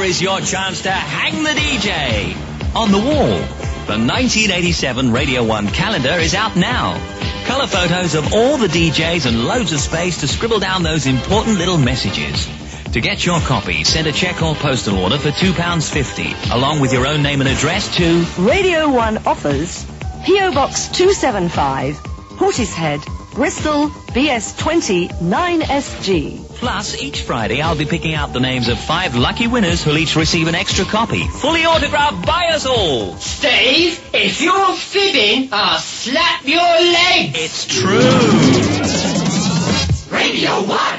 is your chance to hang the DJ on the wall. The 1987 Radio 1 calendar is out now. Colour photos of all the DJs and loads of space to scribble down those important little messages. To get your copy, send a cheque or postal order for £2.50, along with your own name and address to Radio 1 Offers, P.O. Box 275, Portishead, Bristol, BS20 9SG. Plus, each Friday I'll be picking out the names of 5 lucky winners who'll each receive an extra copy, fully autographed by us all. Steve, if you're fibbing, I'll slap your leg. It's true. Radio 1.